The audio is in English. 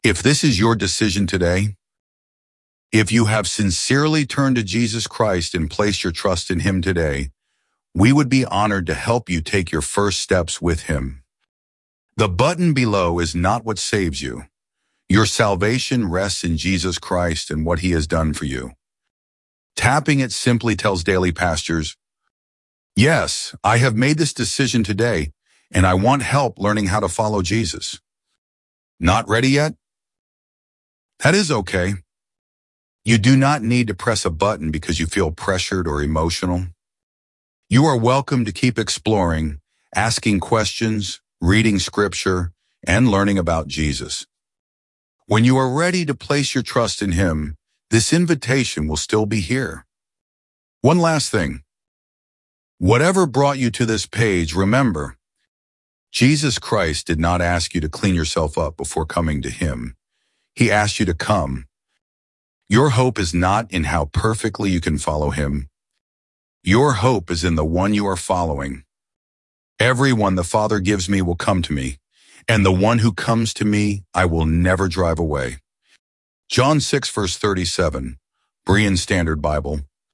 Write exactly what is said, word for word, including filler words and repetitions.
If this is your decision today, if you have sincerely turned to Jesus Christ and placed your trust in Him today, we would be honored to help you take your first steps with Him. The button below is not what saves you. Your salvation rests in Jesus Christ and what He has done for you. Tapping it simply tells Daily Pastures, yes, I have made this decision today, and I want help learning how to follow Jesus. Not ready yet? That is okay. You do not need to press a button because you feel pressured or emotional. You are welcome to keep exploring, asking questions, reading scripture, and learning about Jesus. When you are ready to place your trust in Him, this invitation will still be here. One last thing. Whatever brought you to this page, remember, Jesus Christ did not ask you to clean yourself up before coming to Him. He asked you to come. Your hope is not in how perfectly you can follow Him. Your hope is in the one you are following. Everyone the Father gives me will come to me, and the one who comes to me I will never drive away. John six verse thirty-seven, Berean Standard Bible.